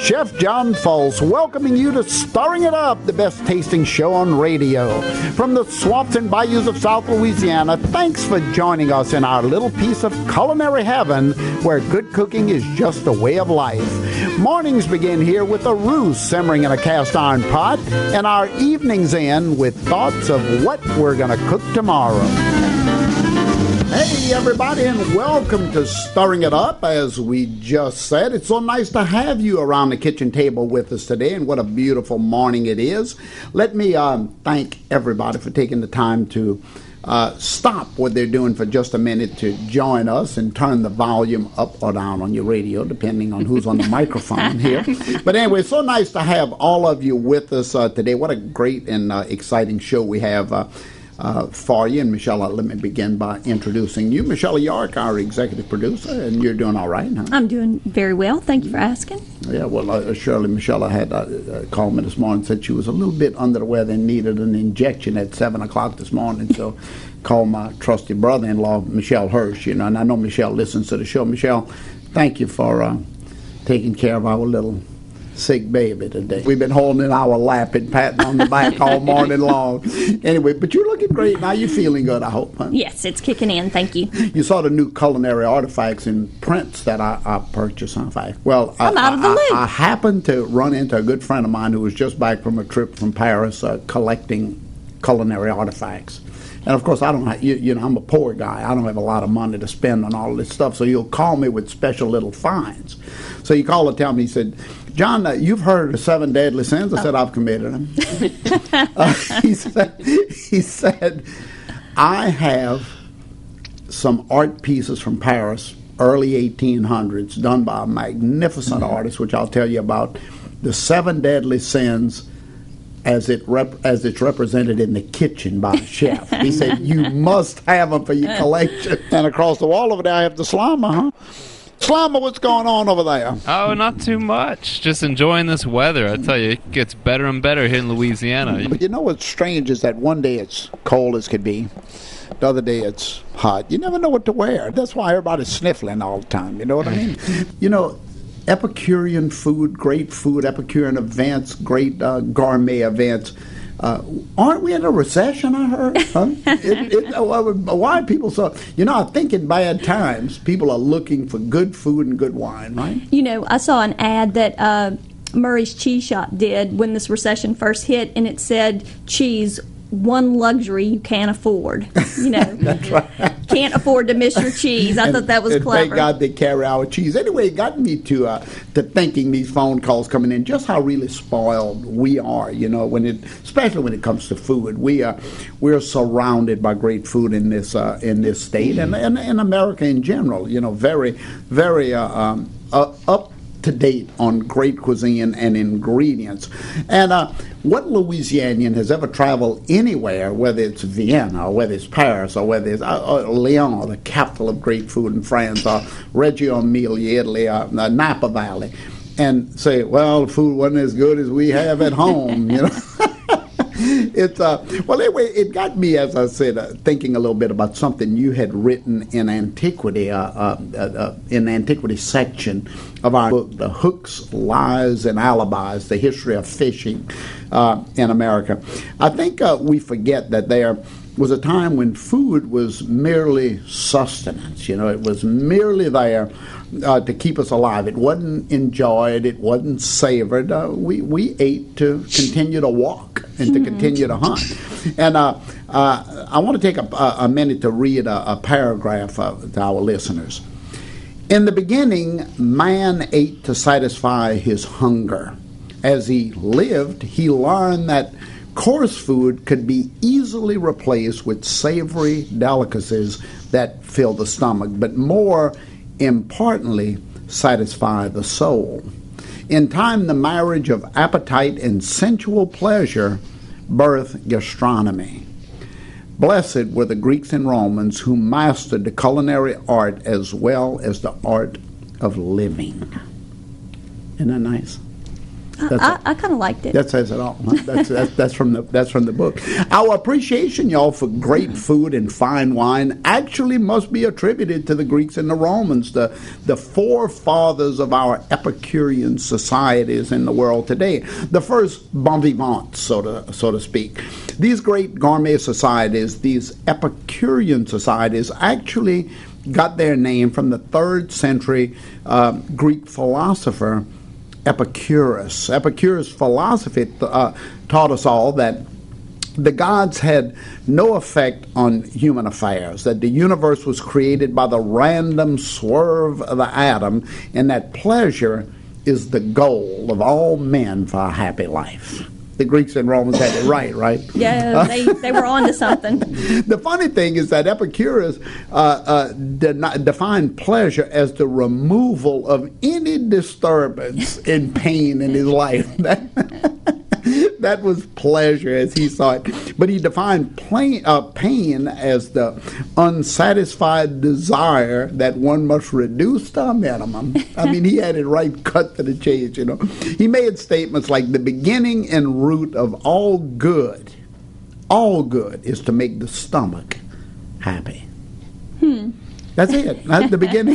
Chef John Fultz, welcoming you to Stirring It Up, the best tasting show on radio. From the swamps and bayous of South Louisiana, thanks for joining us in our little piece of culinary heaven where good cooking is just a way of life. Mornings begin here with a roux simmering in a cast iron pot, and our evenings end with thoughts of what we're going to cook tomorrow. Hey, everybody, and welcome to Stirring It Up. As we just said, it's so nice to have you around the kitchen table with us today, and what a beautiful morning it is. Let me thank everybody for taking the time to stop what they're doing for just a minute to join us and turn the volume up or down on your radio, depending on who's on the microphone here. But anyway, it's so nice to have all of you with us today. What a great and exciting show we have for you. And Michelle, let me begin by introducing you. Michelle York, our executive producer, and you're doing all right, huh? I'm doing very well. Thank you for asking. Yeah, well, Shirley, Michelle had called me this morning and said she was a little bit under the weather and needed an injection at 7 o'clock this morning, so called my trusty brother-in-law, Michelle Hirsch, and I know Michelle listens to the show. Michelle, thank you for taking care of our little sick baby today. We've been holding in our lap and patting on the back all morning long. Anyway, but you're looking great now. You're feeling good, I hope, huh? Yes, it's kicking in. Thank you. You saw the new culinary artifacts and prints that I purchased, huh? Well, I'm out of the loop. I happened to run into a good friend of mine who was just back from a trip from Paris collecting culinary artifacts. And, of course, I don't have, I'm a poor guy. I don't have a lot of money to spend on all this stuff, so he'll call me with special little finds. So he called and tell me, he said, John, you've heard of the 7 deadly sins? I said, I've committed them. He said, I have some art pieces from Paris, early 1800s, done by a magnificent artist, which I'll tell you about, the 7 deadly sins as it's represented in the kitchen by a chef. He said, you must have them for your collection. And across the wall over there, I have the Slimer, huh? Slimer, what's going on over there? Oh, not too much. Just enjoying this weather. I tell you, it gets better and better here in Louisiana. But you know what's strange is that one day it's cold as could be. The other day it's hot. You never know what to wear. That's why everybody's sniffling all the time. You know what I mean? Epicurean food, great food, Epicurean events, great gourmet events. Aren't we in a recession, I heard? Huh? Why are people so... I think in bad times, people are looking for good food and good wine, right? I saw an ad that Murray's Cheese Shop did when this recession first hit, and it said, cheese, one luxury you can't afford. That's right. Can't afford to miss your cheese. I thought that was clever. Thank God they carry our cheese. Anyway, it got me to thinking, these phone calls coming in, just how really spoiled we are. Especially when it comes to food, we're surrounded by great food in this state and in America in general. Very, very up to date on great cuisine and ingredients. And what Louisianian has ever traveled anywhere, whether it's Vienna or whether it's Paris or whether it's Lyon, the capital of great food in France, or Reggio Emilia, Italy, or Napa Valley, and say, well, the food wasn't as good as we have at home, Anyway, it got me, as I said, thinking a little bit about something you had written in Antiquity, in the Antiquity section of our book, The Hooks, Lies, and Alibis, The History of Fishing in America. I think we forget that there was a time when food was merely sustenance. It was merely there to keep us alive. It wasn't enjoyed. It wasn't savored. We ate to continue to walk and to continue to hunt. And I want to take a minute to read a paragraph to our listeners. In the beginning, man ate to satisfy his hunger. As he lived, he learned that coarse food could be easily replaced with savory delicacies that fill the stomach, but more importantly, satisfy the soul. In time, the marriage of appetite and sensual pleasure birthed gastronomy. Blessed were the Greeks and Romans who mastered the culinary art as well as the art of living. Isn't that nice? I kind of liked it. That says it all. That's from the book. Our appreciation, y'all, for great food and fine wine actually must be attributed to the Greeks and the Romans, the forefathers of our Epicurean societies in the world today, the first bon vivants, so to speak. These great gourmet societies, these Epicurean societies, actually got their name from the 3rd century Greek philosopher Epicurus. Epicurus' philosophy taught us all that the gods had no effect on human affairs, that the universe was created by the random swerve of the atom, and that pleasure is the goal of all men for a happy life. The Greeks and Romans had it right? Yeah, they were on to something. The funny thing is that Epicurus defined pleasure as the removal of any disturbance and pain in his life. That was pleasure as he saw it. But he defined pain as the unsatisfied desire that one must reduce to a minimum. I mean, he had it right cut to the chase, you know. He made statements like, the beginning and root of all good is to make the stomach happy. That's it. That's the beginning.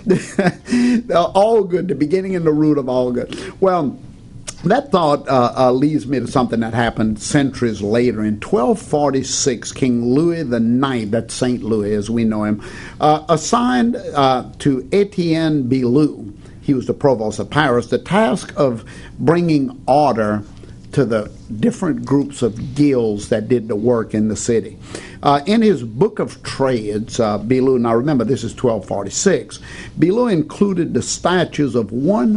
All good, the beginning and the root of all good. Well, that thought leads me to something that happened centuries later. In 1246, King Louis IX, that's St. Louis as we know him, assigned to Etienne Billou, he was the provost of Paris, the task of bringing order to the different groups of guilds that did the work in the city. In his Book of Trades, Billou, now remember this is 1246, Billou included the statutes of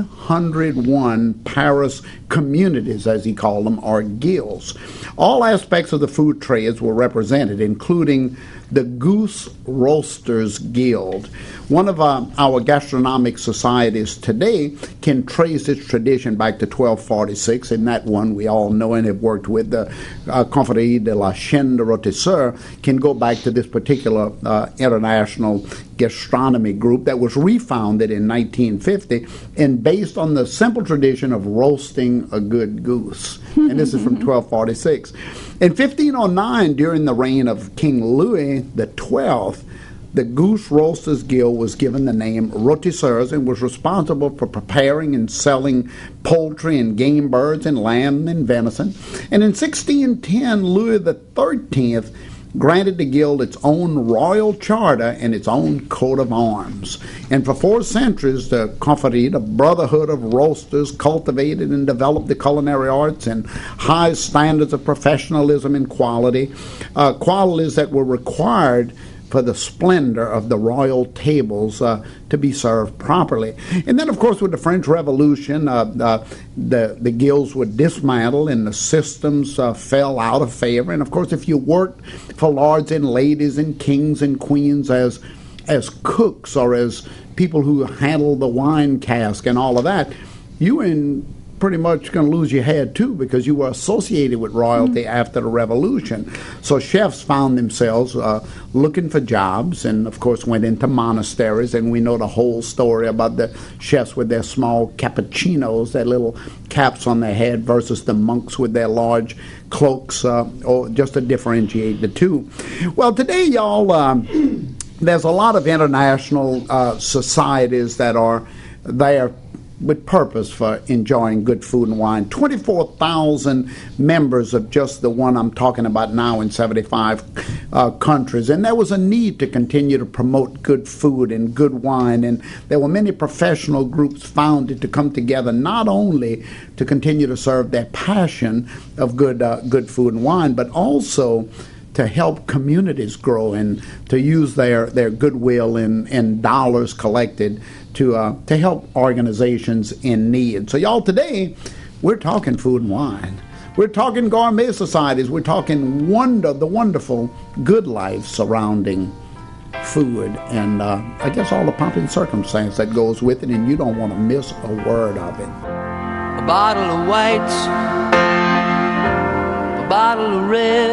101 Paris communities, as he called them, or guilds. All aspects of the food trades were represented, including the Goose Roasters Guild. One of our gastronomic societies today can trace its tradition back to 1246, and that one we all know and have worked with, the Confrérie de la Chaîne de Rôtisseurs, can go back to this particular international gastronomy group that was refounded in 1950 and based on the simple tradition of roasting a good goose. And this is from 1246. In 1509, during the reign of King Louis XII, the Goose Roasters Guild was given the name Rôtisseurs and was responsible for preparing and selling poultry and game birds and lamb and venison. And in 1610, Louis XIII granted the guild its own royal charter and its own coat of arms. And for 4 centuries, the Confrérie, the Brotherhood of Roasters, cultivated and developed the culinary arts and high standards of professionalism and quality, qualities that were required for the splendor of the royal tables to be served properly. And then, of course, with the French Revolution, the guilds were dismantled and the systems fell out of favor. And, of course, if you worked for lords and ladies and kings and queens as cooks or as people who handled the wine cask and all of that, you were pretty much going to lose your head too, because you were associated with royalty after the Revolution. So chefs found themselves looking for jobs and, of course, went into monasteries. And we know the whole story about the chefs with their small cappuccinos, their little caps on their head, versus the monks with their large cloaks, or just to differentiate the two. Well, today, y'all, there's a lot of international societies that are there with purpose for enjoying good food and wine. 24,000 members of just the one I'm talking about now in 75 countries. And there was a need to continue to promote good food and good wine. And there were many professional groups founded to come together not only to continue to serve their passion of good food and wine, but also to help communities grow and to use their goodwill and dollars collected to help organizations in need. So, y'all, today we're talking food and wine. We're talking gourmet societies. We're talking the wonderful good life surrounding food and I guess all the pomp and circumstance that goes with it, and you don't want to miss a word of it. A bottle of white, a bottle of red,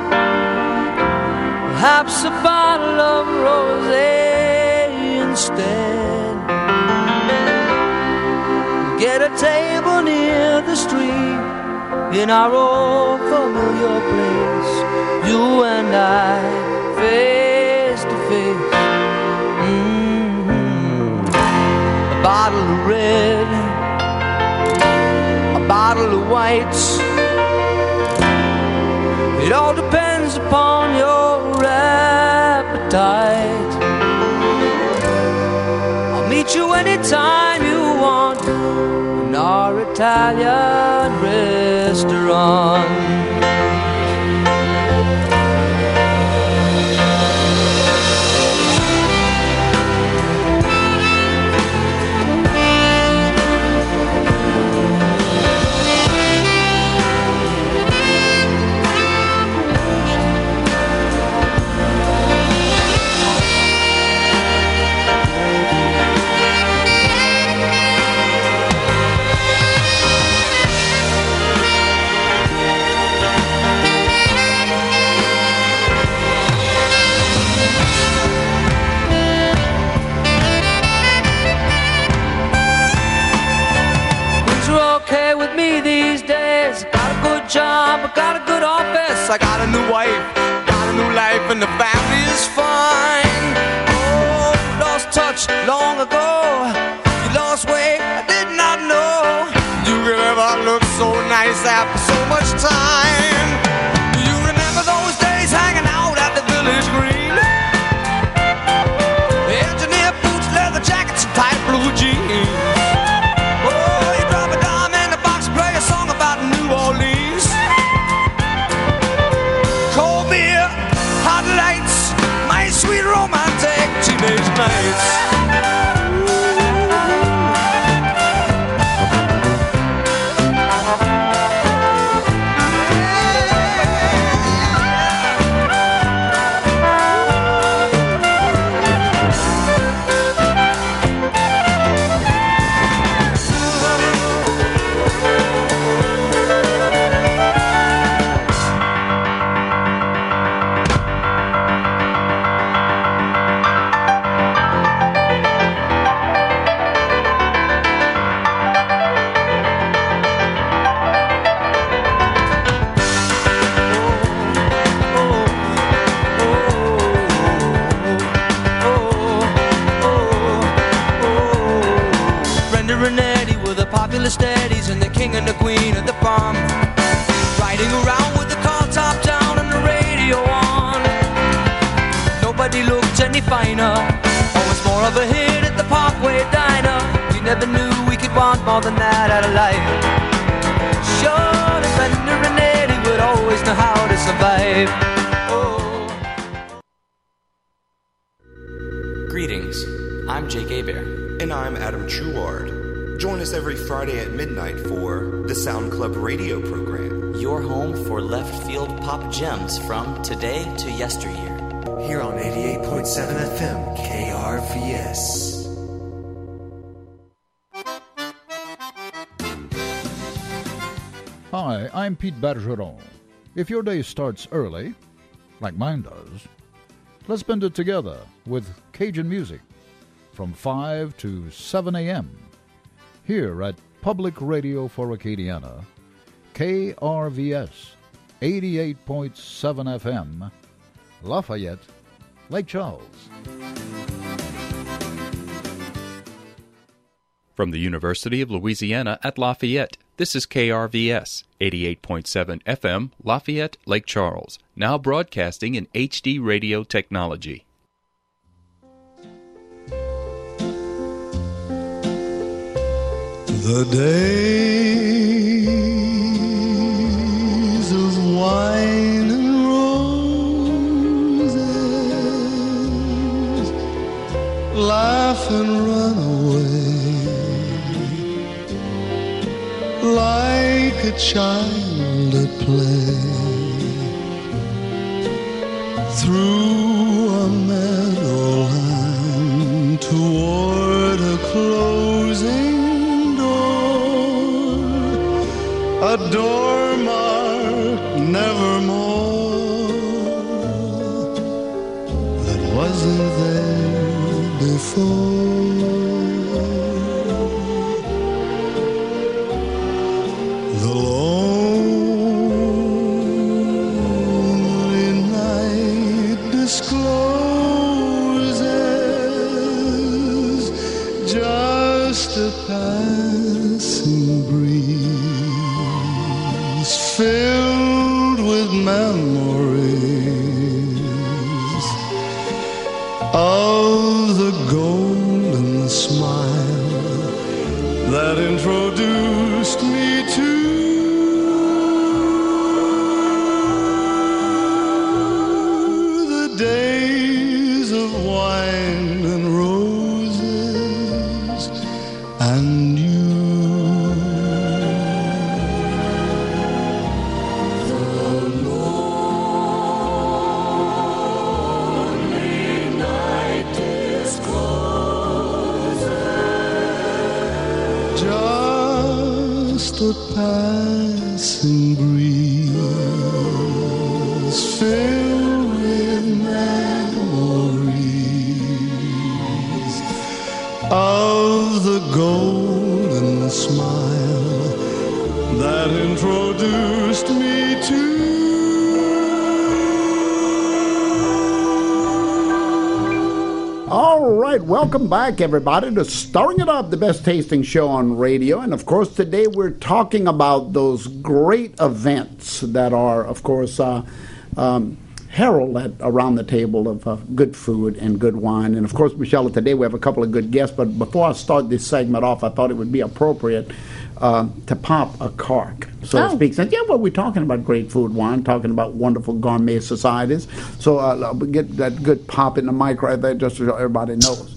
perhaps a bottle of rosé instead. Get a table near the stream in our old familiar place, you and I, face to face. A bottle of red, a bottle of whites. It all depends upon your appetite. I'll meet you anytime you want in our Italian restaurant. Job, I got a good office, I got a new wife, got a new life, and the family is fine. Oh, lost touch long ago, you lost weight, I did not know you could ever look so nice after so much time. Do you remember those days hanging out at the Village Green? Engineer boots, leather jackets, and tight blue jeans. Oh, you drop a dime in the box and play a song about New Orleans. Lights, my sweet romantic teenage nights. Steadies and the king and the queen of the farm, riding around with the car top down and the radio on. Nobody looked any finer, always more of a hit at the Parkway Diner. We never knew we could want more than that out of life. Sure, the Brenda and Eddie would always know how to survive. Oh. Greetings, I'm Jake Hebert. And I'm Adam Truard. Join us every Friday at midnight for the Sound Club radio program. Your home for left field pop gems from today to yesteryear. Here on 88.7 FM, KRVS. Hi, I'm Pete Bergeron. If your day starts early, like mine does, let's spend it together with Cajun music from 5 to 7 a.m. here at Public Radio for Acadiana, KRVS 88.7 FM, Lafayette, Lake Charles. From the University of Louisiana at Lafayette, this is KRVS 88.7 FM, Lafayette, Lake Charles, now broadcasting in HD radio technology. The days of wine and roses, laugh and run away like a child at play through a meadowland toward a closing a door marked nevermore that wasn't there before. a passing breeze filled with memories of the golden smile that introduced me to the days of wine and roses and you. Just a passing breeze filled with memories of the golden smile that introduced me to All right, welcome back, everybody, to Stirring It Up, the best tasting show on radio. And, of course, today we're talking about those great events that are, of course, heralded around the table of good food and good wine. And, of course, Michelle, today we have a couple of good guests. But before I start this segment off, I thought it would be appropriate to pop a cork, so to speak. Since, we're talking about great food, wine, talking about wonderful gourmet societies. So get that good pop in the mic right there just so everybody knows.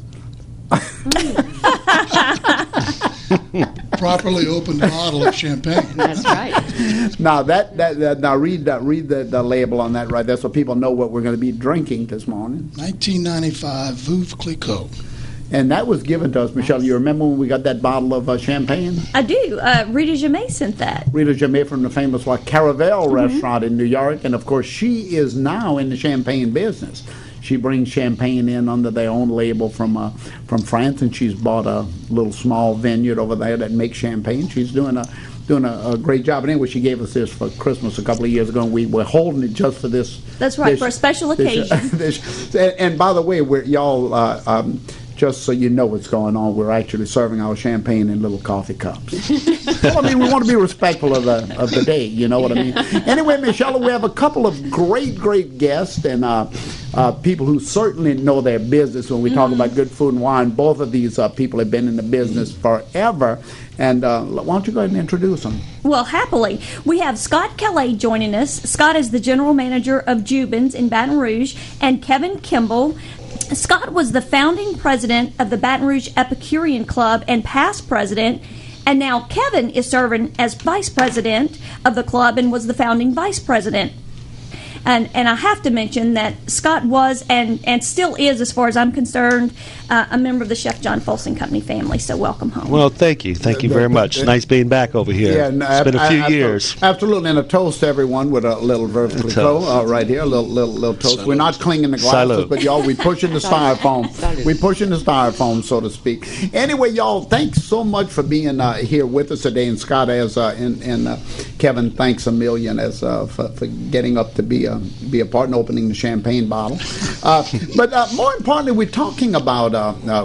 Properly opened bottle of champagne. That's right. Now now read the label on that right there so people know what we're going to be drinking this morning. 1995 Veuve Clicquot. And that was given to us, Michelle. You remember when we got that bottle of champagne? I do. Rita Jamay sent that. Rita Jamay from the famous Caravelle restaurant in New York. And, of course, she is now in the champagne business. She brings champagne in under their own label from France, and she's bought a little small vineyard over there that makes champagne. She's doing a great job. And anyway, she gave us this for Christmas a couple of years ago, and we were holding it just for this. That's right, for a special occasion. And by the way, y'all... just so you know what's going on, we're actually serving our champagne in little coffee cups. Well, I mean, we want to be respectful of the day, you know what I mean? Anyway, Michelle, we have a couple of great guests and people who certainly know their business when we talk about good food and wine. Both of these people have been in the business forever. And why don't you go ahead and introduce them? Well, happily. We have Scott Calais joining us. Scott is the general manager of Jubin's in Baton Rouge, and Kevin Kimball. Scott was the founding president of the Baton Rouge Epicurean Club and past president, and now Kevin is serving as vice president of the club and was the founding vice president. And I have to mention that Scott was and still is, as far as I'm concerned, a member of the Chef John Folsom Company family. So welcome home. Well, thank you very much. Nice being back over here. Yeah, it's been a few years. Absolutely, and a toast to everyone with a little Veuve Clicquot right here, a little toast. Salute. We're not clinging the glasses, Salute. but y'all, we pushing the styrofoam. We pushing the styrofoam, so to speak. Anyway, y'all, thanks so much for being here with us today. And Scott, and Kevin, thanks a million for getting up to be a part in opening the champagne bottle. But more importantly, we're talking about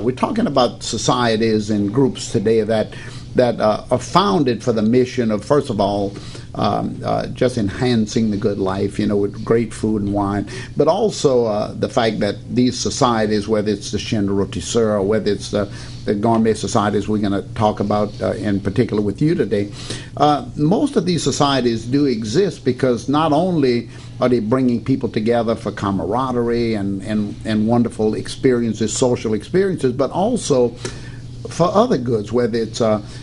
societies and groups today that are founded for the mission of, first of all, just enhancing the good life, with great food and wine, but also the fact that these societies, whether it's the Chien de Rôtisseur or whether it's the gourmet societies we're going to talk about in particular with you today, most of these societies do exist because not only are they bringing people together for camaraderie and wonderful experiences, social experiences, but also for other goods, whether it's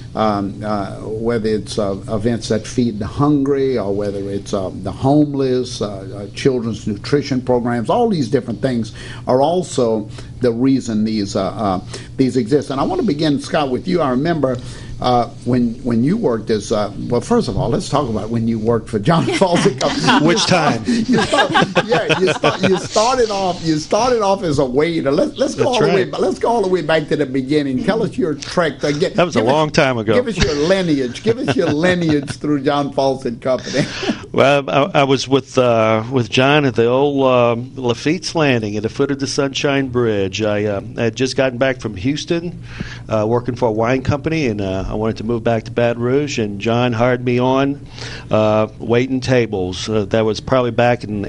events that feed the hungry, or whether it's the homeless, children's nutrition programs. All these different things are also the reason these exist. And I want to begin, Scott, with you. I remember when you worked as well, first of all, let's talk about when you worked for John Fawcett Company. Which time? You started off as a waiter. Let's go all the way back to the beginning. Tell us your trek. That was a long time ago. Give us your lineage. Give us your lineage through John Fawcett Company. Well, I was with John at the old Lafitte's Landing at the foot of the Sunshine Bridge. I had just gotten back from Houston, working for a wine company, and I wanted to move back to Baton Rouge, and John hired me on waiting tables. That was probably back in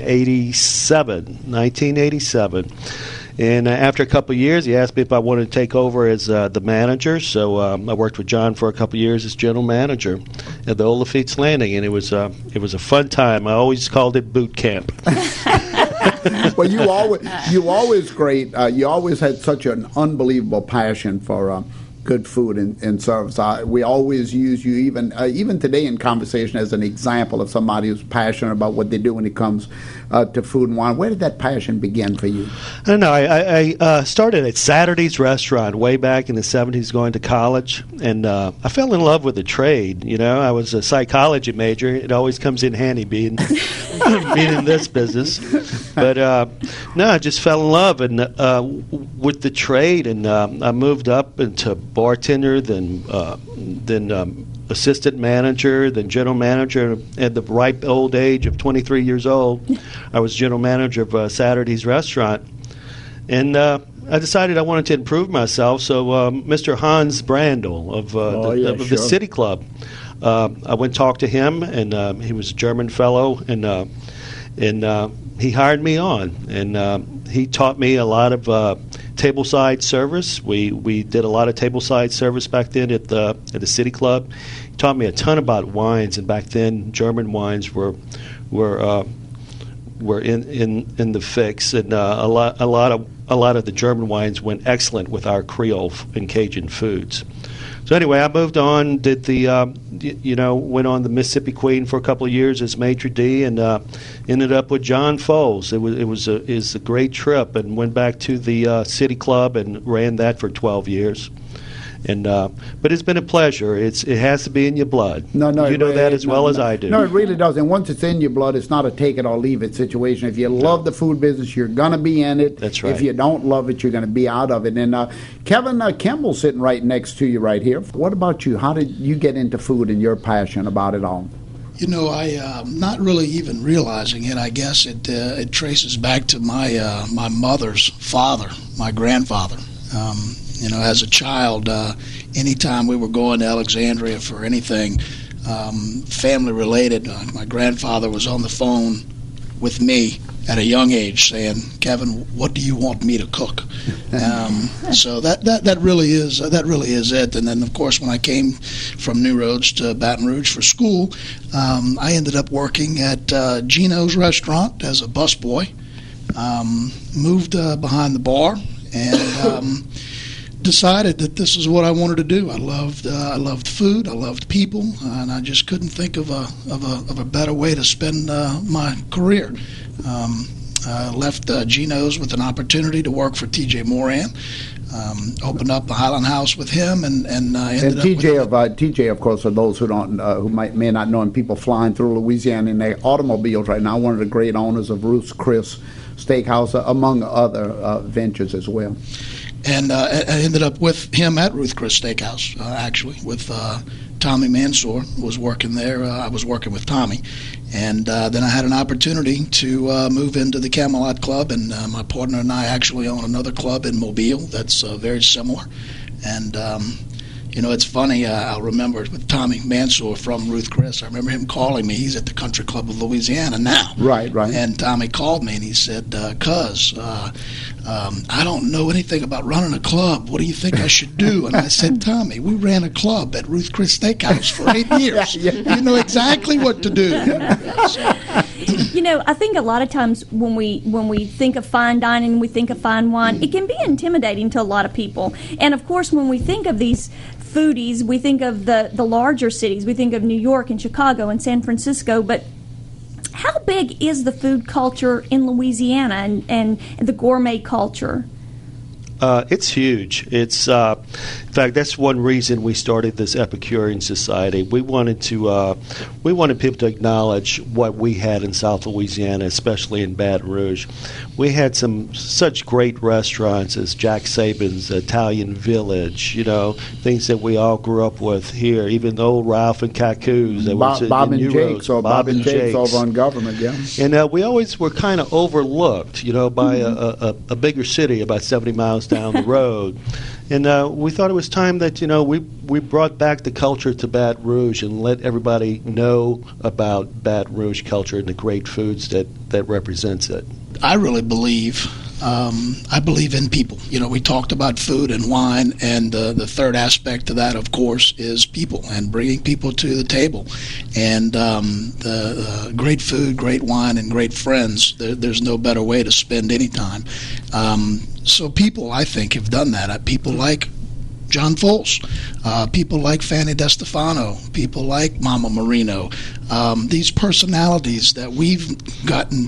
1987. And after a couple of years, he asked me if I wanted to take over as the manager. So I worked with John for a couple of years as general manager at the old Lafitte's Landing, and it was a fun time. I always called it boot camp. Well, you always great. You always had such an unbelievable passion for good food and service. We always use you even today in conversation as an example of somebody who's passionate about what they do when it comes to food and wine. Where did that passion begin for you? I don't know. I started at Saturday's Restaurant way back in the 70s going to college, and I fell in love with the trade. You know, I was a psychology major. It always comes in handy being in this business. But no, I just fell in love with the trade, and I moved up into bartender, then assistant manager, then general manager. At the ripe old age of 23 years old, I was general manager of Saturday's Restaurant. And I decided I wanted to improve myself, so Mr. Hans Brandl of the City Club, I went and talked to him, and he was a German fellow, and he hired me on, and he taught me a lot of tableside service. We did a lot of tableside service back then at the City Club. He taught me a ton about wines, and back then German wines were in the fix, and a lot of the German wines went excellent with our Creole and Cajun foods. So anyway, I moved on, did went on the Mississippi Queen for a couple of years as maitre d', and ended up with John Foles. It was a great trip, and went back to the City Club and ran that for 12 years. And but it's been a pleasure. It has to be in your blood. No, you know that as well as I do. No, it really does. And once it's in your blood, it's not a take it or leave it situation. If you love the food business, you're going to be in it. That's right. If you don't love it, you're going to be out of it. And Kevin Kimball sitting right next to you right here. What about you? How did you get into food and your passion about it all? You know, I not really even realizing it. I guess it traces back to my mother's father, my grandfather. You know, as a child, anytime we were going to Alexandria for anything family related, my grandfather was on the phone with me at a young age saying, "Kevin, what do you want me to cook?" So that really is it. And then, of course, when I came from New Roads to Baton Rouge for school, I ended up working at Gino's Restaurant as a busboy. Moved behind the bar and decided that this is what I wanted to do. I loved food, I loved people, and I just couldn't think of a better way to spend my career. I left Gino's with an opportunity to work for T.J. Moran. Opened up the Highland House with him, and ended up TJ, of course, for those who don't, may not know him, people flying through Louisiana in their automobiles right now. One of the great owners of Ruth's Chris Steakhouse, among other ventures as well. And I ended up with him at Ruth Chris Steakhouse, actually, with Tommy Mansour was working there. I was working with Tommy. And then I had an opportunity to move into the Camelot Club, and my partner and I actually own another club in Mobile that's very similar. And you know, it's funny, I'll remember with Tommy Mansour from Ruth Chris, I remember him calling me. He's at the Country Club of Louisiana now. Right. And Tommy called me and he said, "Cuz, I don't know anything about running a club. What do you think I should do?" And I said, "Tommy, we ran a club at Ruth Chris Steakhouse for 8 years. You know exactly what to do." You know, I think a lot of times when we think of fine dining, we think of fine wine, it can be intimidating to a lot of people. And of course, when we think of these foodies, we think of the larger cities. We think of New York and Chicago and San Francisco. But how big is the food culture in Louisiana and the gourmet culture? It's huge. It's in fact, that's one reason we started this Epicurean Society. We wanted people to acknowledge what we had in South Louisiana, especially in Baton Rouge. We had such great restaurants as Jack Saban's, Italian Village, things that we all grew up with here. Even old Ralph and Kaku's. Bob and Jake's, or Bob and Jake's over on Government, yeah. And we always were kind of overlooked, by a bigger city about 70 miles down the road. And we thought it was time that, we brought back the culture to Baton Rouge and let everybody know about Baton Rouge culture and the great foods that represents it. I really believe in people. We talked about food and wine, and the third aspect to that, of course, is people and bringing people to the table. And the great food, great wine, and great friends, there's no better way to spend any time. So people, I think, have done that. People like John Foles, people like Fanny DeStefano, people like Mama Marino, these personalities that we've gotten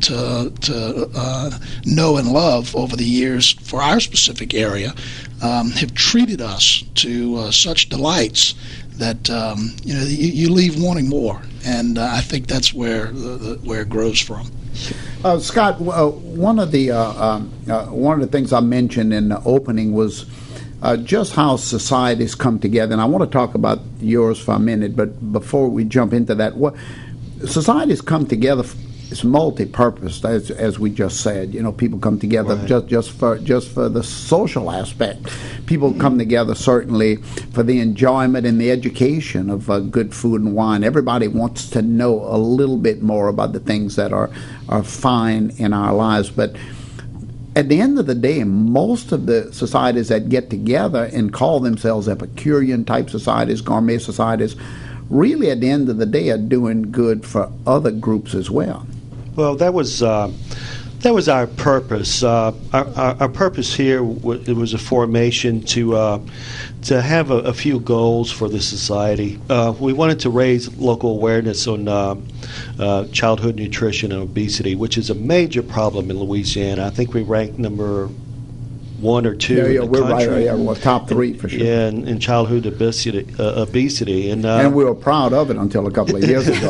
to know and love over the years for our specific area have treated us to such delights that you leave wanting more, and I think that's where it grows from. Scott, one of the things I mentioned in the opening was just how societies come together, and I want to talk about yours for a minute. But before we jump into that, societies come together. It's multi-purpose, as we just said. People come together just for the social aspect. People come together certainly for the enjoyment and the education of good food and wine. Everybody wants to know a little bit more about the things that are fine in our lives, but at the end of the day, most of the societies that get together and call themselves Epicurean-type societies, gourmet societies, really at the end of the day are doing good for other groups as well. Well, that was our purpose. Our purpose here it was a formation to have a few goals for the society. We wanted to raise local awareness on childhood nutrition and obesity, which is a major problem in Louisiana. I think we ranked number 1 or 2 in the country. We're top 3 for sure. Yeah, in childhood obesity, and we were proud of it until a couple of years ago.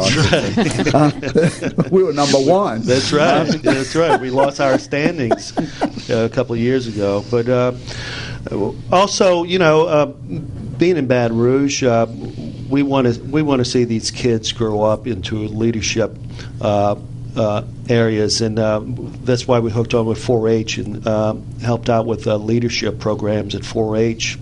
We were number 1. That's right. That's right. We lost our standings a couple of years ago, but also, being in Baton Rouge, we want to see these kids grow up into leadership areas, and that's why we hooked on with 4-H and helped out with leadership programs at 4-H.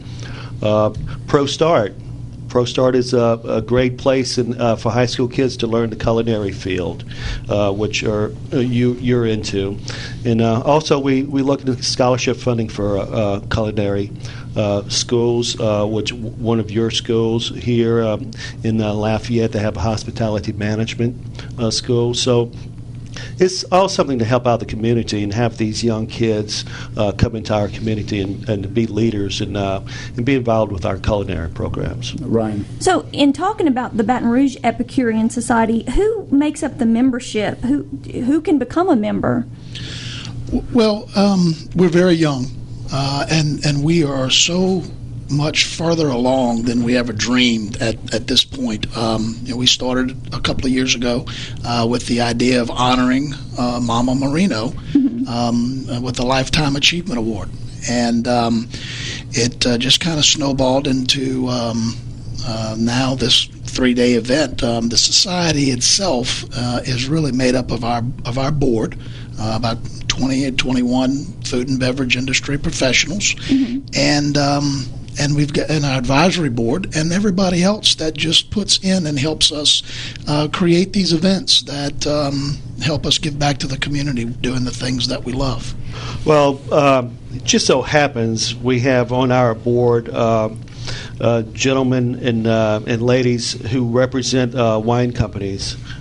ProStart is a great place for high school kids to learn the culinary field, which you're into. And also we look into scholarship funding for culinary schools, which one of your schools here in Lafayette, they have a hospitality management school. So it's all something to help out the community and have these young kids come into our community and be leaders and be involved with our culinary programs. Right. So, in talking about the Baton Rouge Epicurean Society, who makes up the membership? Who can become a member? Well, we're very young, and we are so much further along than we ever dreamed at this point. We started a couple of years ago with the idea of honoring Mama Marino with the Lifetime Achievement Award. And it just kind of snowballed into now this 3-day event. The society itself is really made up of our board, about 21 food and beverage industry professionals, and we've got an advisory board and everybody else that just puts in and helps us create these events that help us give back to the community doing the things that we love. Well, it just so happens we have on our board gentlemen and ladies who represent wine companies.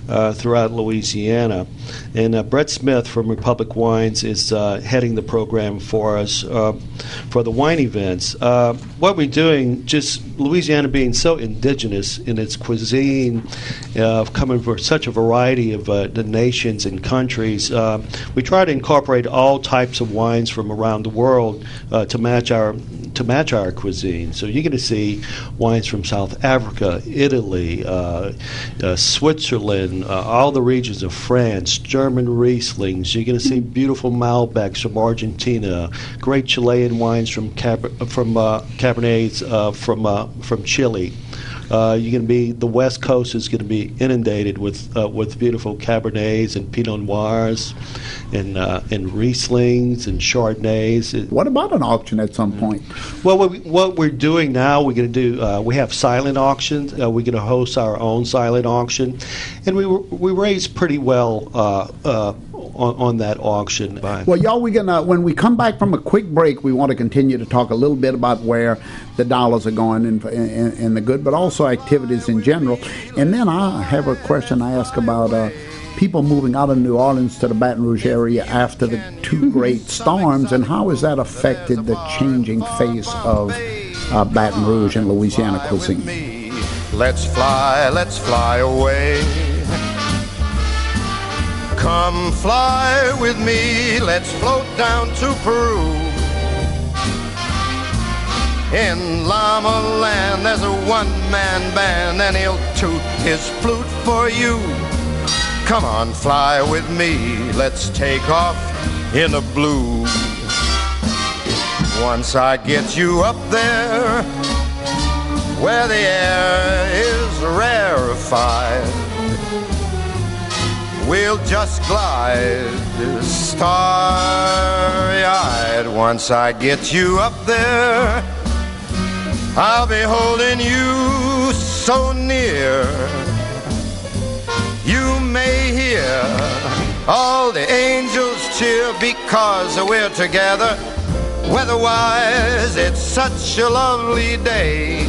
throughout Louisiana. And Brett Smith from Republic Wines is heading the program for us for the wine events. What we're doing, just Louisiana being so indigenous in its cuisine, coming from such a variety of the nations and countries, we try to incorporate all types of wines from around the world to match our cuisine. So you're going to see wines from South Africa, Italy, Switzerland, all the regions of France, German Rieslings. You're going to see beautiful Malbecs from Argentina, great Chilean wines from Cabernets from Chile. The West Coast is going to be inundated with beautiful Cabernets and Pinot Noirs and Rieslings and Chardonnays. What about an auction at some point? Well, what we're doing now, we're going to do. We have silent auctions. We're going to host our own silent auction, and we raise pretty well on that auction. Well, y'all, when we come back from a quick break, we want to continue to talk a little bit about where the dollars are going in the good, but also activities in general. And then I have a question I ask about people moving out of New Orleans to the Baton Rouge area after the two great storms, and how has that affected the changing face of Baton Rouge and Louisiana cuisine? Let's fly away. Come fly with me, let's float down to Peru. In Llama Land there's a one-man band, and he'll toot his flute for you. Come on, fly with me, let's take off in the blue. Once I get you up there, where the air is rarefied, we'll just glide starry-eyed. Once I get you up there, I'll be holding you so near. You may hear all the angels cheer because we're together. Weather-wise, it's such a lovely day.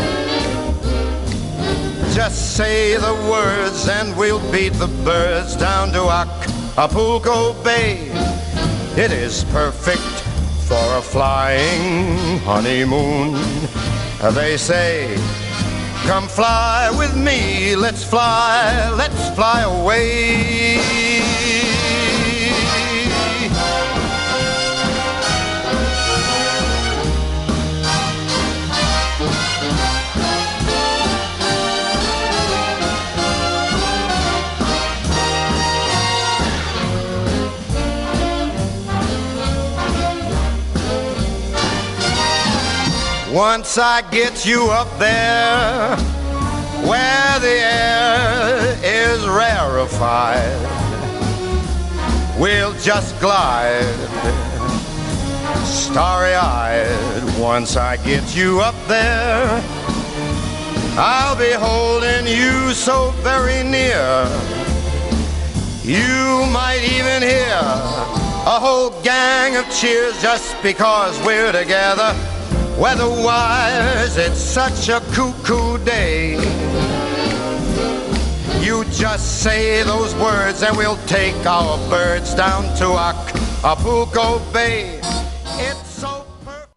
Just say the words and we'll beat the birds down to Acapulco Bay. It is perfect for a flying honeymoon. They say, come fly with me, let's fly away. Once I get you up there, where the air is rarefied, we'll just glide starry-eyed. Once I get you up there, I'll be holding you so very near. You might even hear a whole gang of cheers just because we're together. Weather-wise, it's such a cuckoo day. You just say those words and we'll take our birds down to Acapulco Bay. It's so perfect.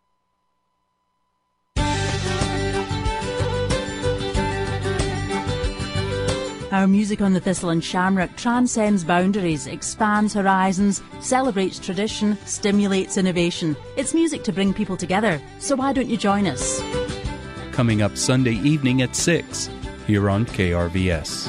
Our music on the Thistle and Shamrock transcends boundaries, expands horizons, celebrates tradition, stimulates innovation. It's music to bring people together, so why don't you join us? Coming up Sunday evening at 6 here on KRVS.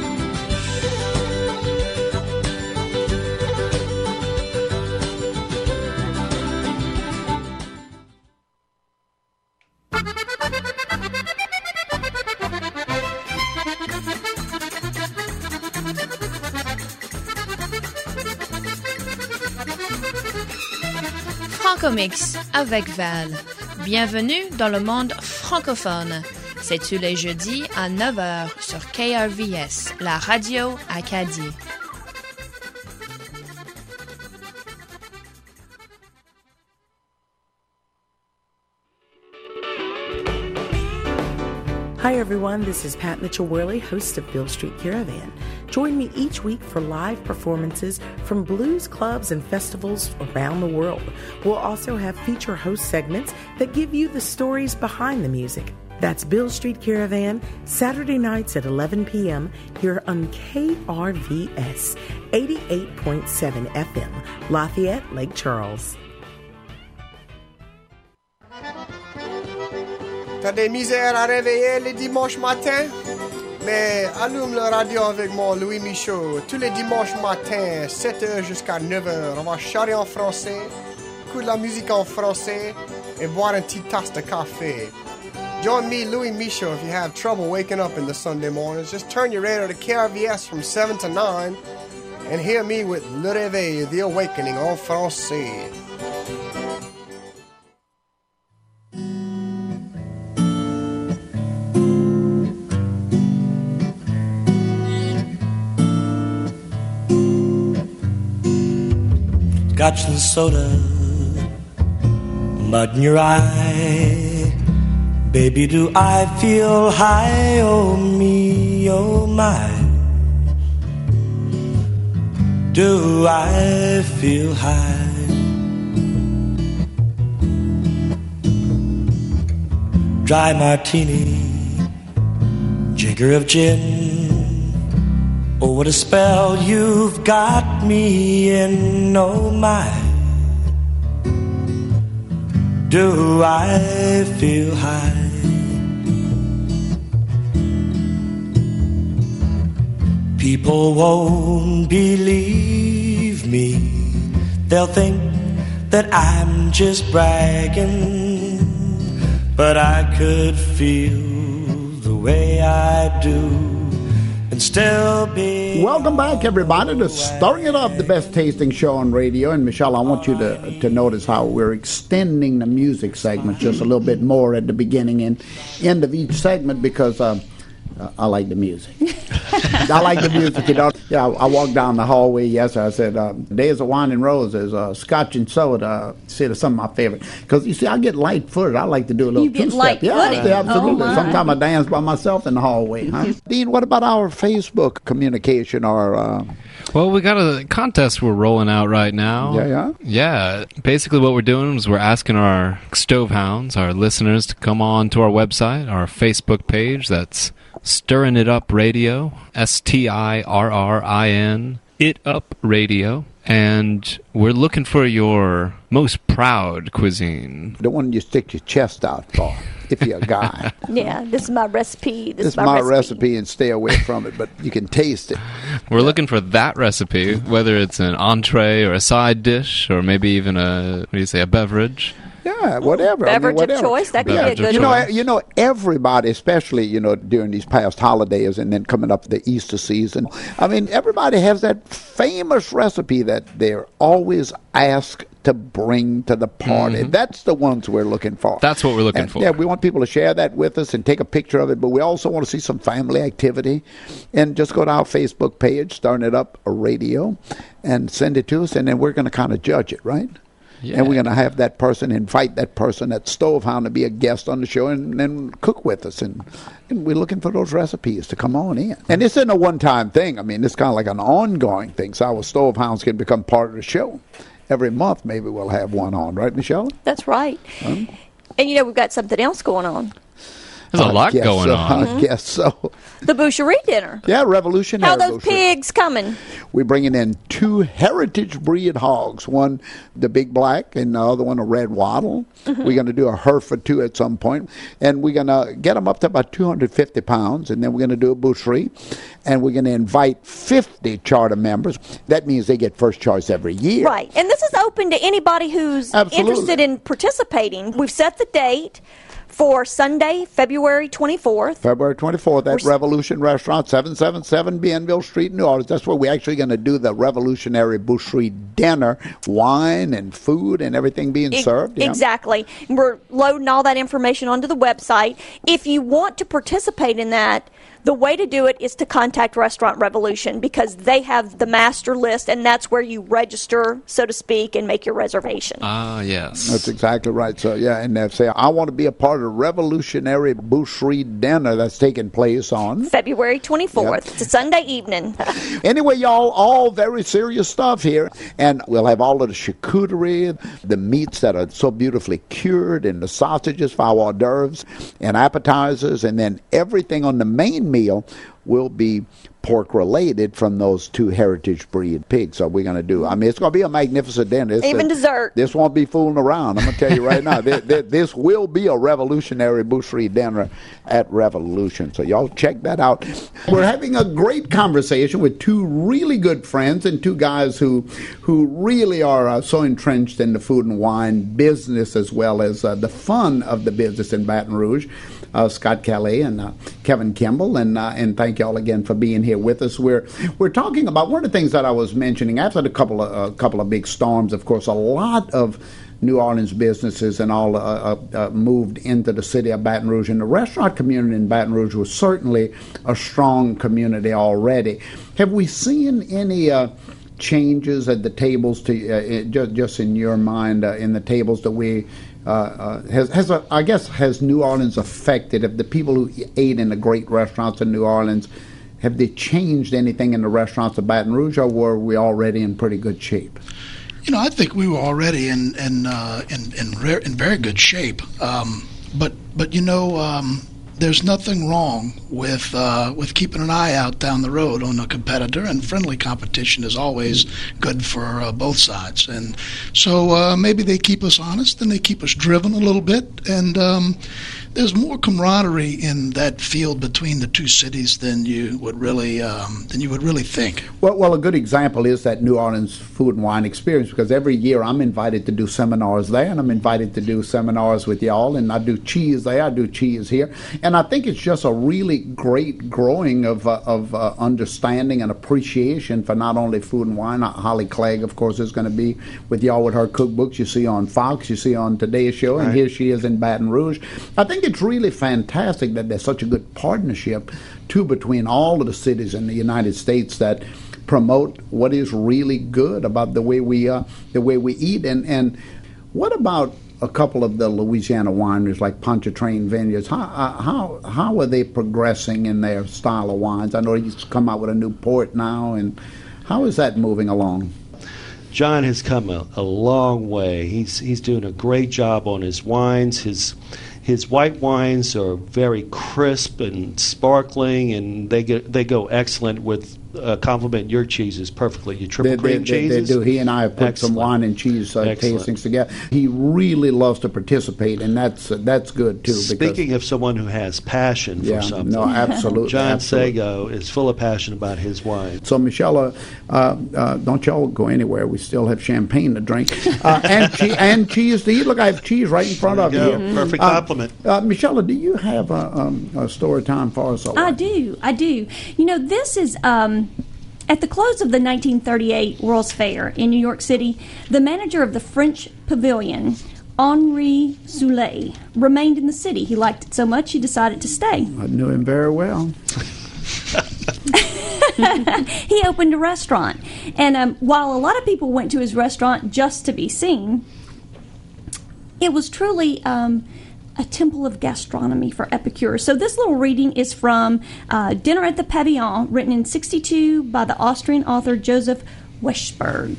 Francomix avec Val. Bienvenue dans le monde francophone. C'est tous les jeudis à 9h sur KRVS, la radio Acadie. Hi everyone, this is Pat Mitchell-Worley, host of Beale Street Caravan. Join me each week for live performances from blues clubs and festivals around the world. We'll also have feature host segments that give you the stories behind the music. That's Beale Street Caravan, Saturday nights at 11 p.m. here on KRVS 88.7 FM, Lafayette, Lake Charles. T'as des misères à réveiller les dimanches matins? Mais allume la radio avec moi, Louis Michaud. Tous les dimanches matins, 7h jusqu'à 9h. On va chanter en français, écouter la musique en français et boire une petite tasse de café. Join me, Louis Michaud, if you have trouble waking up in the Sunday mornings. Just turn your radio to KRVS from 7 to 9 and hear me with Le Réveil, The Awakening en français. Scotch and soda, mud in your eye. Baby, do I feel high? Oh me, oh my. Do I feel high? Dry martini, jigger of gin. Oh, what a spell you've got me in, oh my. Do I feel high? People won't believe me. They'll think that I'm just bragging, but I could feel the way I do. Welcome back, everybody, to Stirring It Up, the best tasting show on radio. And Michelle, I want you to notice how we're extending the music segment just a little bit more at the beginning and end of each segment because I like the music. I like the music, you know. Yeah, I walked down the hallway yesterday. I said, Days of Wine and Roses, Scotch and Soda. See, that's some of my favorite. Because, you see, I get light-footed. I like to do a little two-step. light-footed? Yeah, absolutely. Oh, sometimes I dance by myself in the hallway. Huh? Dean, what about our Facebook communication or... Well, we got a contest we're rolling out right now. Yeah. Basically what we're doing is we're asking our Stovehounds, our listeners, to come on to our website, our Facebook page. That's Stirring It Up Radio, STIRRIN, It Up Radio. And we're looking for your most proud cuisine. The one you stick your chest out for, if you're a guy. Yeah, this is my recipe. This is my recipe, and stay away from it, but you can taste it. We're looking for that recipe, whether it's an entree or a side dish, or maybe even a beverage. Yeah, whatever. Beverage of choice, that could be a good one. You know, everybody, especially, during these past holidays and then coming up the Easter season, I mean, everybody has that famous recipe that they're always asked to bring to the party. Mm-hmm. That's the ones we're looking for. That's what we're looking for. Yeah, we want people to share that with us and take a picture of it, but we also want to see some family activity. And just go to our Facebook page, Stirring It Up Radio, and send it to us, and then we're going to kind of judge it, right? Yeah. And we're going to have that person, invite that person, that Stovehound, to be a guest on the show and then cook with us. And we're looking for those recipes to come on in. And this isn't a one-time thing. I mean, it's kind of like an ongoing thing. So our Stovehounds can become part of the show. Every month, maybe we'll have one on. Right, Michelle? That's right. And, we've got something else going on. There's a lot going on. I guess so. The Boucherie dinner. Yeah, revolutionary. How are those pigs coming? We're bringing in 2 heritage breed hogs. One, the big black, and the other one, a red wattle. Mm-hmm. We're going to do a Hereford, too, at some point. And we're going to get them up to about 250 pounds. And then we're going to do a Boucherie. And we're going to invite 50 charter members. That means they get first choice every year. Right. And this is open to anybody who's interested in participating. We've set the date for Sunday, February 24th. February 24th at Revolution Restaurant, 777 Bienville Street, New Orleans. That's where we're actually going to do the revolutionary Boucherie dinner, wine and food and everything being served. Yeah. Exactly. We're loading all that information onto the website. If you want to participate in that, The way to do it is to contact Restaurant Revolution because they have the master list, and that's where you register, so to speak, and make your reservation. Yes. That's exactly right. So, yeah, and they say, I want to be a part of the Revolutionary Boucherie Dinner that's taking place on February 24th. Yep. It's a Sunday evening. Anyway, y'all, all very serious stuff here. And we'll have all of the charcuterie, the meats that are so beautifully cured, and the sausages for our hors d'oeuvres and appetizers, and then everything on the main meal will be pork related from those 2 heritage breed pigs. So we're going to do, it's going to be a magnificent dinner. Even dessert. This won't be fooling around. I'm going to tell you right now, this will be a Revolutionary Boucherie Dinner at Revolution. So y'all check that out. We're having a great conversation with 2 really good friends and 2 guys who really are so entrenched in the food and wine business as well as the fun of the business in Baton Rouge. Scott Kelly and Kevin Kimball, and thank y'all again for being here with us. We're talking about one of the things that I was mentioning after a couple of big storms. Of course, a lot of New Orleans businesses and all moved into the city of Baton Rouge, and the restaurant community in Baton Rouge was certainly a strong community already. Have we seen any changes at the tables to just in your mind in the tables that we? Has New Orleans affected, if the people who ate in the great restaurants in New Orleans, have they changed anything in the restaurants of Baton Rouge, or were we already in pretty good shape? I think we were already in very good shape. But there's nothing wrong with keeping an eye out down the road on a competitor, and friendly competition is always good for both sides. And so maybe they keep us honest and they keep us driven a little bit, and there's more camaraderie in that field between the 2 cities than you would really think. Well, a good example is that New Orleans Food and Wine Experience, because every year I'm invited to do seminars there, and I'm invited to do seminars with y'all, and I do cheese there, I do cheese here, and I think it's just a really great growing of understanding and appreciation for not only food and wine. Holly Clegg, of course, is going to be with y'all with her cookbooks. You see on Fox, you see on Today's Show, and here she is in Baton Rouge. I think it's really fantastic that there's such a good partnership, too, between all of the cities in the United States that promote what is really good about the way we eat. And what about a couple of the Louisiana wineries like Pontchartrain Vineyards? How are they progressing in their style of wines? I know he's come out with a new port now, and how is that moving along? John has come a long way. He's doing a great job on his wines. His white wines are very crisp and sparkling, and they go excellent with complement your cheeses perfectly. Your triple cream cheeses. They do. He and I have put some wine and cheese tastings together. He really loves to participate, and that's good too. Speaking of someone who has passion for something, no, absolutely. John Sago is full of passion about his wine. So, Michelle, don't y'all go anywhere. We still have champagne to drink and cheese to eat. Look, I have cheese right in front of you. Mm-hmm. Perfect compliment. Michelle, do you have a story time for us? I do. This is. At the close of the 1938 World's Fair in New York City, the manager of the French Pavilion, Henri Soulet, remained in the city. He liked it so much he decided to stay. I knew him very well. He opened a restaurant. And while a lot of people went to his restaurant just to be seen, it was truly a temple of gastronomy for epicures. So this little reading is from Dinner at the Pavillon, written in 1962 by the Austrian author Joseph Weschberg.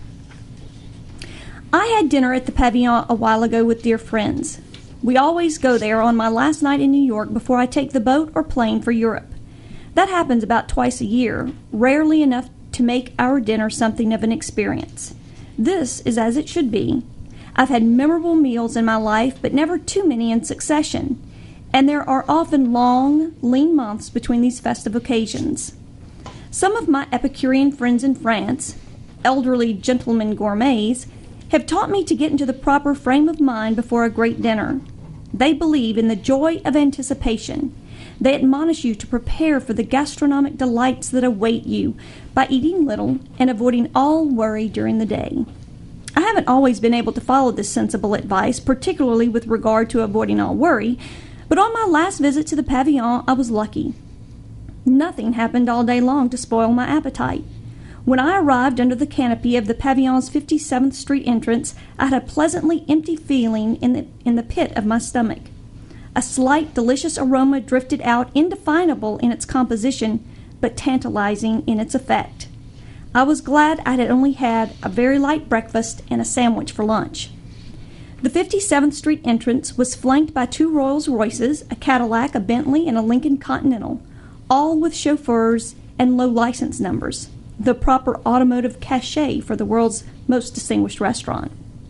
I had dinner at the Pavillon a while ago with dear friends. We always go there on my last night in New York before I take the boat or plane for Europe. That happens about twice a year, rarely enough to make our dinner something of an experience. This is as it should be. I've had memorable meals in my life, but never too many in succession, and there are often long, lean months between these festive occasions. Some of my Epicurean friends in France, elderly gentlemen gourmets, have taught me to get into the proper frame of mind before a great dinner. They believe in the joy of anticipation. They admonish you to prepare for the gastronomic delights that await you by eating little and avoiding all worry during the day. I haven't always been able to follow this sensible advice, particularly with regard to avoiding all worry, but on my last visit to the Pavillon, I was lucky. Nothing happened all day long to spoil my appetite. When I arrived under the canopy of the Pavillon's 57th Street entrance, I had a pleasantly empty feeling in the pit of my stomach. A slight, delicious aroma drifted out, indefinable in its composition, but tantalizing in its effect. I was glad I had only had a very light breakfast and a sandwich for lunch. The 57th Street entrance was flanked by 2 Rolls-Royces, a Cadillac, a Bentley, and a Lincoln Continental, all with chauffeurs and low license numbers, the proper automotive cachet for the world's most distinguished restaurant.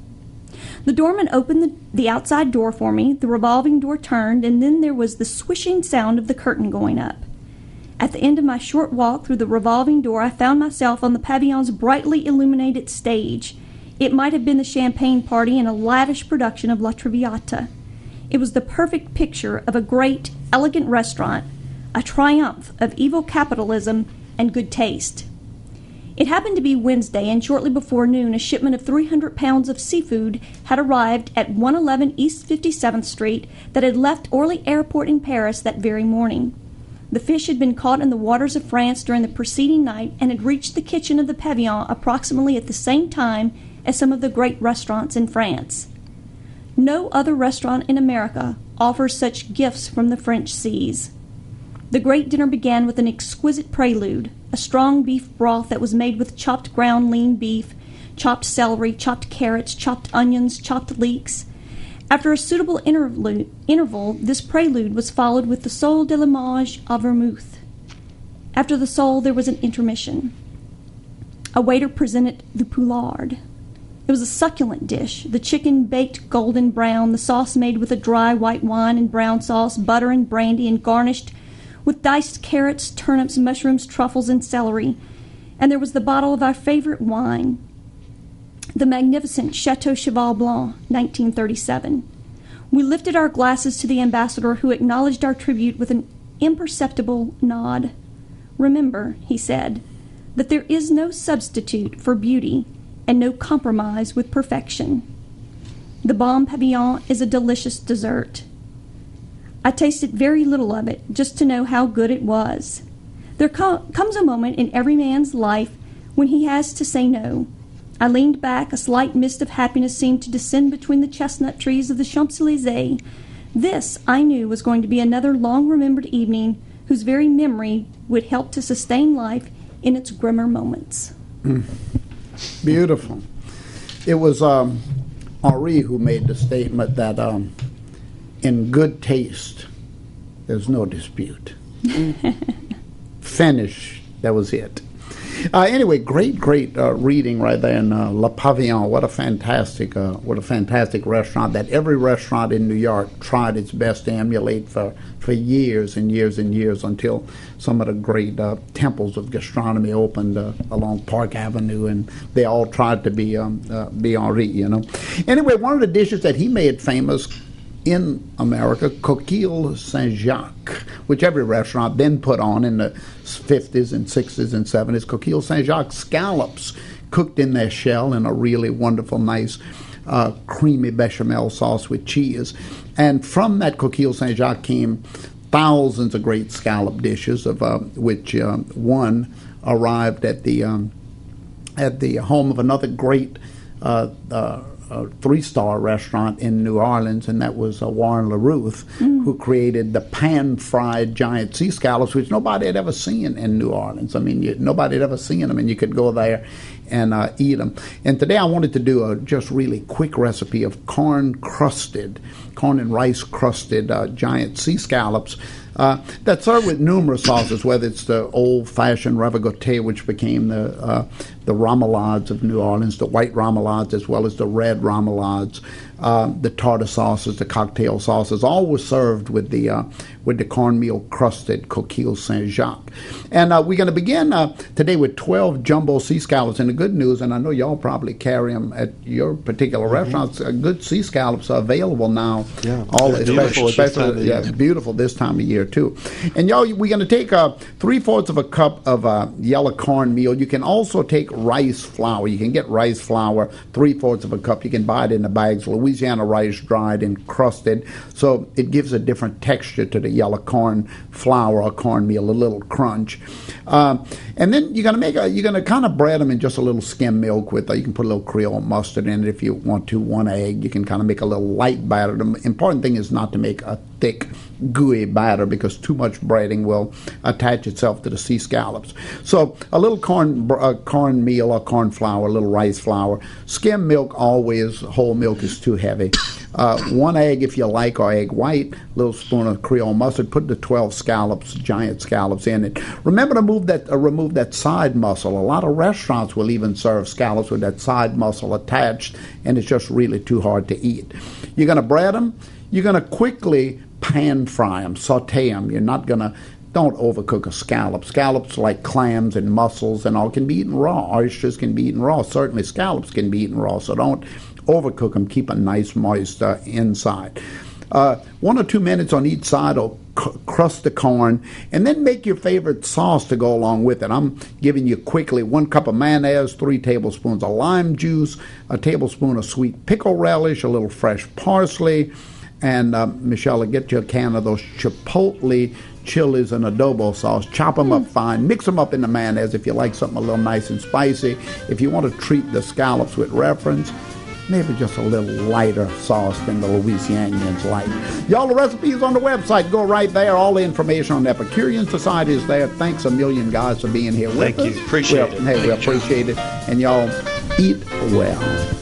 The doorman opened the outside door for me, the revolving door turned, and then there was the swishing sound of the curtain going up. At the end of my short walk through the revolving door, I found myself on the Pavillon's brightly illuminated stage. It might have been the champagne party in a lavish production of La Traviata. It was the perfect picture of a great, elegant restaurant, a triumph of evil capitalism and good taste. It happened to be Wednesday, and shortly before noon, a shipment of 300 pounds of seafood had arrived at 111 East 57th Street that had left Orly Airport in Paris that very morning. The fish had been caught in the waters of France during the preceding night and had reached the kitchen of the Pavillon approximately at the same time as some of the great restaurants in France. No other restaurant in America offers such gifts from the French seas. The great dinner began with an exquisite prelude, a strong beef broth that was made with chopped ground lean beef, chopped celery, chopped carrots, chopped onions, chopped leeks. After a suitable interval, this prelude was followed with the sole de la mange au vermouth. After the sole, there was an intermission. A waiter presented the poulard. It was a succulent dish, the chicken baked golden brown, the sauce made with a dry white wine and brown sauce, butter and brandy, and garnished with diced carrots, turnips, mushrooms, truffles, and celery. And there was the bottle of our favorite wine, the magnificent Chateau Cheval Blanc, 1937. We lifted our glasses to the ambassador, who acknowledged our tribute with an imperceptible nod. "Remember," he said, "that there is no substitute for beauty and no compromise with perfection. The Bon Pavillon is a delicious dessert." I tasted very little of it, just to know how good it was. There comes a moment in every man's life when he has to say no. I leaned back. A slight mist of happiness seemed to descend between the chestnut trees of the Champs-Élysées. This, I knew, was going to be another long-remembered evening whose very memory would help to sustain life in its grimmer moments. Beautiful. It was Henri who made the statement that in good taste, there's no dispute. Finish, that was it. Anyway, great reading right there in Le Pavillon. What a fantastic restaurant that every restaurant in New York tried its best to emulate for years and years and years, until some of the great temples of gastronomy opened along Park Avenue, and they all tried to be Henri, you know. Anyway, one of the dishes that he made famous in America, Coquille Saint-Jacques, which every restaurant then put on in the 50s and 60s and 70s. Coquille Saint-Jacques, scallops cooked in their shell in a really wonderful, nice, creamy bechamel sauce with cheese. And from that Coquille Saint-Jacques came thousands of great scallop dishes, of which one arrived at the home of another great three-star restaurant in New Orleans, and that was Warren LaRuth, who created the pan-fried giant sea scallops, which nobody had ever seen in New Orleans. I mean, nobody had ever seen them, and you could go there and eat them. And today I wanted to do a just really quick recipe of corn and rice-crusted giant sea scallops that's served with numerous sauces, whether it's the old-fashioned ravigote, which became the remoulades of New Orleans, the white remoulades as well as the red remoulades, the tartar sauces, the cocktail sauces, all were served with the cornmeal-crusted Coquille Saint-Jacques. And we're going to begin today with 12 jumbo sea scallops. And the good news, and I know y'all probably carry them at your particular restaurants, good sea scallops are available now. Yeah, especially beautiful this time of year too. And y'all, we're going to take 3/4 of a cup of yellow cornmeal. You can also take rice flour. You can get rice flour, 3/4 of a cup. You can buy it in the bags. Louisiana rice, dried and crusted, so it gives a different texture to the yellow corn flour or cornmeal, a little crunch. And then you're going to kind of bread them in just a little skim milk with. You can put a little Creole mustard in it if you want to. 1 egg. You can kind of make a little light batter. The important thing is not to make a thick, gooey batter because too much breading will attach itself to the sea scallops. So a little cornmeal or corn flour, a little rice flour. Skim milk always. Whole milk is too heavy. 1 egg if you like, or egg white, a little spoon of Creole mustard. Put the 12 scallops, giant scallops in it. Remember to remove that side muscle. A lot of restaurants will even serve scallops with that side muscle attached, and it's just really too hard to eat. You're going to bread them. You're going to quickly pan fry them, saute them. You're not going to... Don't overcook a scallop. Scallops, like clams and mussels and all, can be eaten raw. Oysters can be eaten raw. Certainly scallops can be eaten raw, so don't overcook them. Keep a nice moist inside. 1 or 2 minutes on each side will crust the corn, and then make your favorite sauce to go along with it. I'm giving you quickly 1 cup of mayonnaise, 3 tablespoons of lime juice, a tablespoon of sweet pickle relish, a little fresh parsley, and Michelle, get you a can of those chipotle chilies and adobo sauce. Chop them up fine. Mix them up in the mayonnaise if you like something a little nice and spicy. If you want to treat the scallops with reference, maybe just a little lighter sauce than the Louisianians like. Y'all, the recipe is on the website. Go right there. All the information on the Epicurean Society is there. Thanks a million, guys, for being here with us. Thank you. Appreciate it. Hey, we appreciate it. And y'all, eat well.